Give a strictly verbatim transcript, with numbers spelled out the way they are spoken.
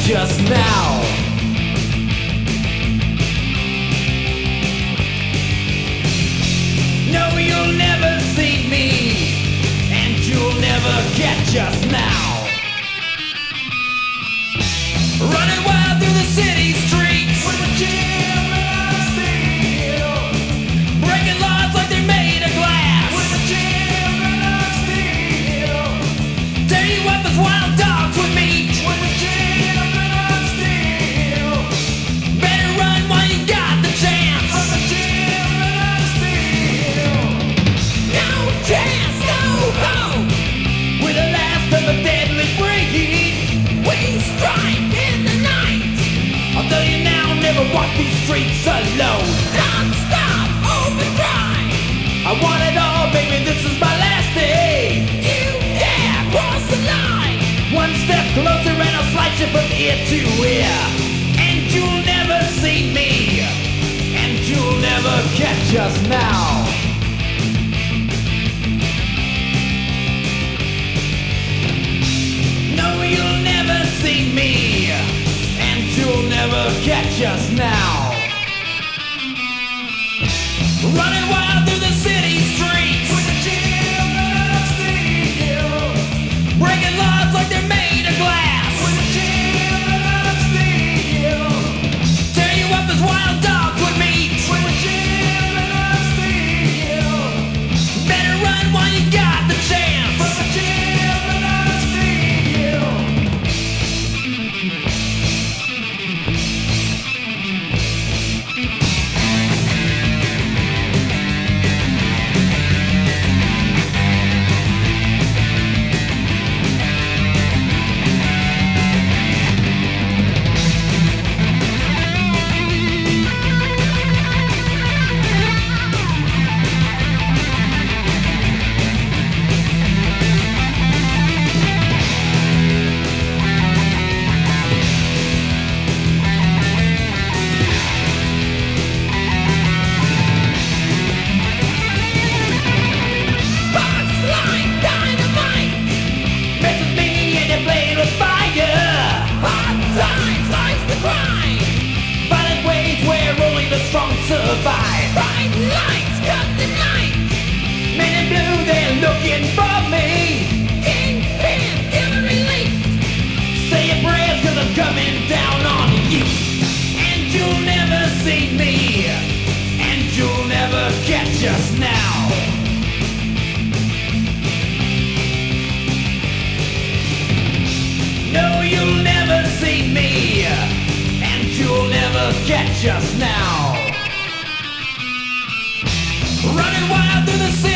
catch us now. No, you'll never see me, and you'll never catch us now. Running wild through the city streets with a children of steel, breaking laws like they're made of glass with the children of steel, dirty weapons, wild dogs with meat with the children of steel. Better run while you got the chance with the children of steel. No chance, no hope. We're the last of a deadly breed. We strike in the night. I'll tell you now, never walk these streets alone. Non-stop overdrive. I want it all, baby, this is my last day. You dare cross the line. One step closer and I'll slice you from ear to ear. And you'll never see me, and you'll never catch us now. No, you'll never see me, and you'll never catch us now. Running wild through the city streets with the children of steel, breaking laws like they're made of glass with the children of steel, tearing you up as wild dogs would meat with the children of steel. Better run while you got the chance with the children of steel. Survive. Bright lights cut the night. Men in blue, they're looking for me. Kingpin, give relief. Say your prayers, cause I'm coming down on you. And you'll never see me, and you'll never catch us now. No, you'll never see me, and you'll never catch us now. Running wild through the city.